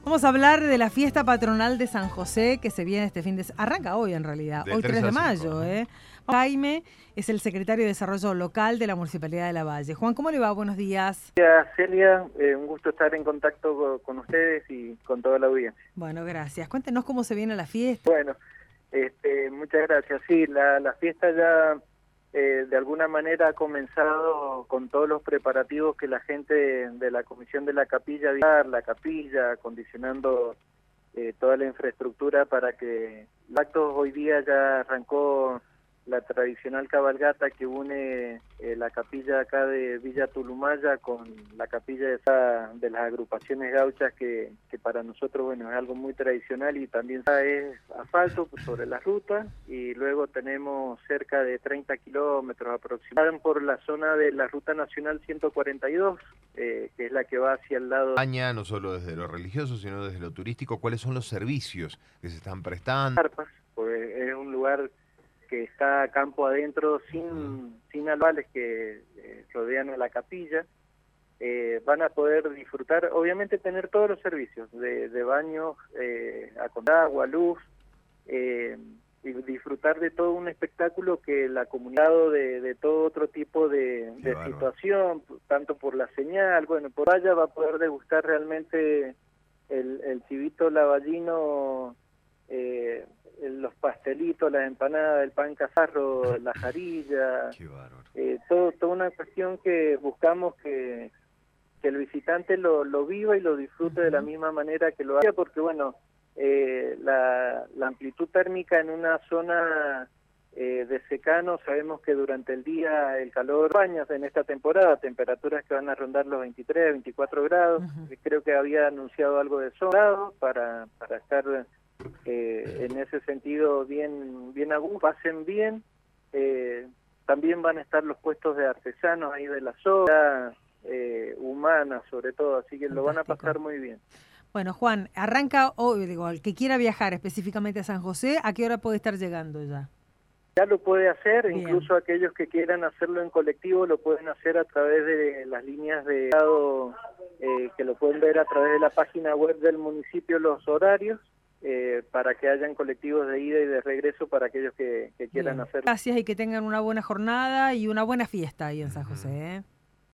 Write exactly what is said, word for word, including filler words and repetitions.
Vamos a hablar de la fiesta patronal de San José que se viene este fin de semana. Arranca hoy en realidad, De hoy tres de mayo. cinco, ¿eh? Jaime es el secretario de Desarrollo Local de la Municipalidad de Lavalle. Juan, ¿cómo le va? Buenos días. Gracias, Celia. Eh, un gusto estar en contacto con, con ustedes y con toda la audiencia. Bueno, gracias. Cuéntenos cómo se viene la fiesta. Bueno, este, muchas gracias. Sí, la, la fiesta ya eh, de alguna manera ha comenzado con todos los preparativos que la gente de la Comisión de la Capilla, la capilla, acondicionando eh, toda la infraestructura para que el acto hoy día ya arrancó la tradicional cabalgata que une eh, la capilla acá de Villa Tulumaya con la capilla de, esa, de las agrupaciones gauchas que, que para nosotros bueno es algo muy tradicional y también es asfalto pues, sobre la ruta, y luego tenemos cerca de treinta kilómetros aproximadamente por la zona de la ruta nacional ciento cuarenta y dos, eh, que es la que va hacia el lado España, no solo desde lo religioso, sino desde lo turístico. ¿Cuáles son los servicios que se están prestando? Carpas, pues es un lugar que está campo adentro sin, sin albales que eh, rodean a la capilla. Eh, van a poder disfrutar, obviamente tener todos los servicios de, de baños, eh, con agua, luz, eh, y disfrutar de todo un espectáculo que la comunidad de, de todo otro tipo de, de situación, tanto por la señal, bueno, por allá va a poder degustar realmente el, el chivito lavallino, eh, los pastelitos, las empanadas, el pan cazarro, la jarilla, eh, todo, toda una cuestión que buscamos que, que el visitante lo, lo viva y lo disfrute de la misma manera que lo haga, porque bueno, eh, la, la amplitud térmica en una zona eh, de secano, sabemos que durante el día el calor baña en esta temporada, temperaturas que van a rondar los veintitrés, veinticuatro grados, uh-huh. Creo que había anunciado algo de sol para, para estar Eh, en ese sentido bien bien agudo, pasen bien, eh, también van a estar los puestos de artesanos ahí de la zona, eh, humanas sobre todo, así que Fantástico. Lo van a pasar muy bien. Bueno, Juan, arranca hoy, digo, el que quiera viajar específicamente a San José, ¿a qué hora puede estar llegando ya? Ya lo puede hacer, bien. Incluso aquellos que quieran hacerlo en colectivo lo pueden hacer a través de las líneas de eh, que lo pueden ver a través de la página web del municipio, los horarios, Eh, para que hayan colectivos de ida y de regreso para aquellos que, que quieran hacerlo. Gracias y que tengan una buena jornada y una buena fiesta ahí en San José, ¿eh?